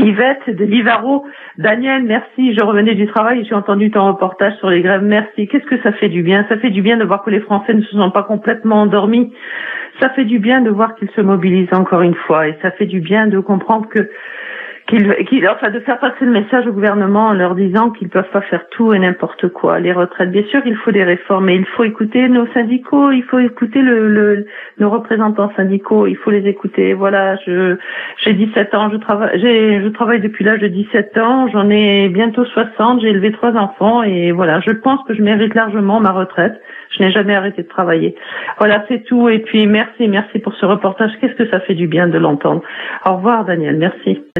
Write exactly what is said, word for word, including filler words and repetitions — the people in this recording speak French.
Yvette de Livaro. Daniel, merci. Je revenais du travail et j'ai entendu ton reportage sur les grèves. Merci. Qu'est-ce que ça fait du bien? Ça fait du bien de voir que les Français ne se sont pas complètement endormis. Ça fait du bien de voir qu'ils se mobilisent encore une fois. Et ça fait du bien de comprendre que qu'ils, qu'ils, enfin, de faire passer le message au gouvernement en leur disant qu'ils peuvent pas faire tout et n'importe quoi. Les retraites, bien sûr, il faut des réformes, mais il faut écouter nos syndicaux, il faut écouter le, le, nos représentants syndicaux, il faut les écouter. Voilà, je, j'ai dix-sept ans, je travaille, j'ai, je travaille depuis l'âge de dix-sept ans, j'en ai bientôt soixante, j'ai élevé trois enfants et voilà, je pense que je mérite largement ma retraite. Je n'ai jamais arrêté de travailler. Voilà, c'est tout. Et puis, merci, merci pour ce reportage. Qu'est-ce que ça fait du bien de l'entendre. Au revoir, Daniel. Merci.